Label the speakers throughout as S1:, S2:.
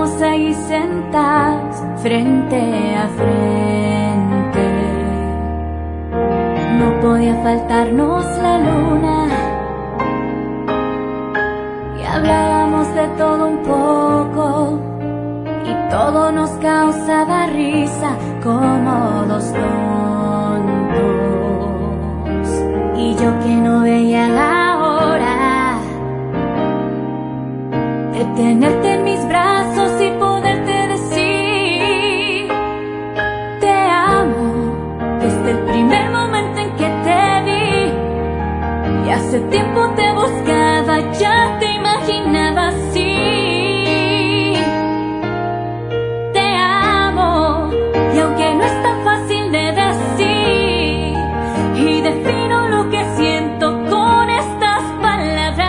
S1: estábamos ahí sentados frente a frente. No podía faltarnos la luna y hablábamos de todo un poco y todo nos causaba risa como dos tontos. Y yo que no veía la hora de tenerte en mis brazos y poderte decir te amo desde el primer momento en que te vi. Y hace tiempo te buscaba, ya te imaginaba así. Te amo, y aunque no es tan fácil de decir, y defino lo que siento con estas palabras.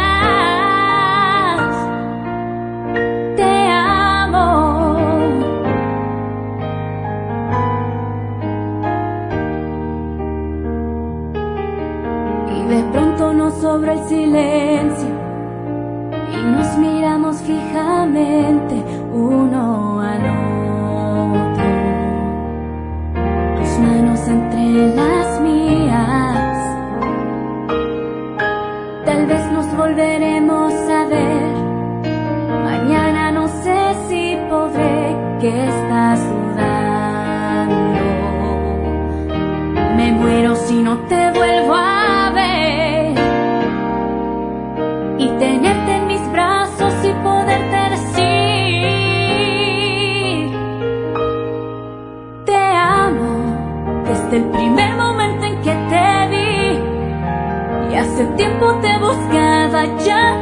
S1: Te amo. Y de pronto nos sobra el silencio y nos miramos fijamente uno al otro, tus manos entre las mías. Tal vez nos volveremos a ver mañana, no sé si podré, que estás dudando. Me muero si no te vuelvo a ver y tenerte en mis brazos y poderte decir te amo desde el primer momento en que te vi. Y hace tiempo te buscaba, ya